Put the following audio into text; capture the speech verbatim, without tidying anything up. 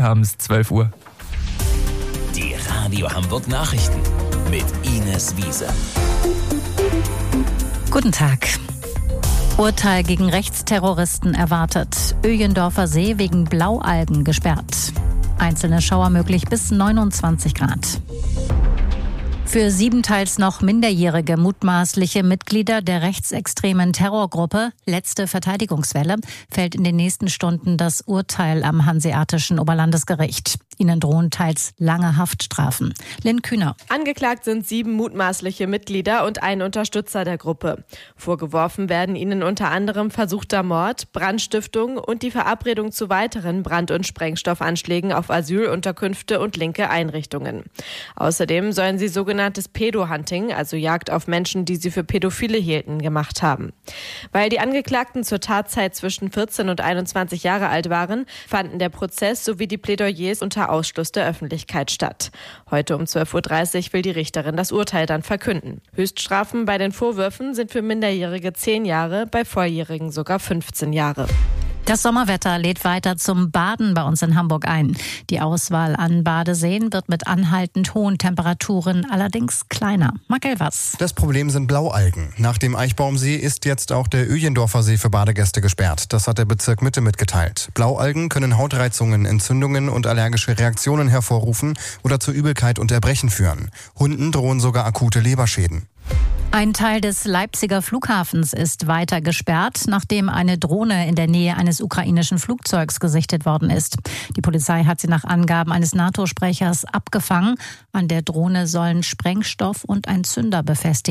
haben es zwölf Uhr. Die Radio Hamburg Nachrichten mit Ines Wiese. Guten Tag. Urteil gegen Rechtsterroristen erwartet. Öjendorfer See wegen Blaualgen gesperrt. Einzelne Schauer möglich bis neunundzwanzig Grad. Für sieben teils noch minderjährige mutmaßliche Mitglieder der rechtsextremen Terrorgruppe Letzte Verteidigungswelle fällt in den nächsten Stunden das Urteil am Hanseatischen Oberlandesgericht. Ihnen drohen teils lange Haftstrafen. Lynn Kühner. Angeklagt sind sieben mutmaßliche Mitglieder und ein Unterstützer der Gruppe. Vorgeworfen werden ihnen unter anderem versuchter Mord, Brandstiftung und die Verabredung zu weiteren Brand- und Sprengstoffanschlägen auf Asylunterkünfte und linke Einrichtungen. Außerdem sollen sie sogenanntes Pedo-Hunting, also Jagd auf Menschen, die sie für Pädophile hielten, gemacht haben. Weil die Angeklagten zur Tatzeit zwischen vierzehn und einundzwanzig Jahre alt waren, fanden der Prozess sowie die Plädoyers unter Ausschluss der Öffentlichkeit statt. Heute um zwölf Uhr dreißig will die Richterin das Urteil dann verkünden. Höchststrafen bei den Vorwürfen sind für Minderjährige zehn Jahre, bei Volljährigen sogar fünfzehn Jahre. Das Sommerwetter lädt weiter zum Baden bei uns in Hamburg ein. Die Auswahl an Badeseen wird mit anhaltend hohen Temperaturen allerdings kleiner. Marc Elvers. Das Problem sind Blaualgen. Nach dem Eichbaumsee ist jetzt auch der Öjendorfer See für Badegäste gesperrt. Das hat der Bezirk Mitte mitgeteilt. Blaualgen können Hautreizungen, Entzündungen und allergische Reaktionen hervorrufen oder zu Übelkeit und Erbrechen führen. Hunden drohen sogar akute Leberschäden. Ein Teil des Leipziger Flughafens ist weiter gesperrt, nachdem eine Drohne in der Nähe eines ukrainischen Flugzeugs gesichtet worden ist. Die Polizei hat sie nach Angaben eines NATO-Sprechers abgefangen. An der Drohne sollen Sprengstoff und ein Zünder befestigt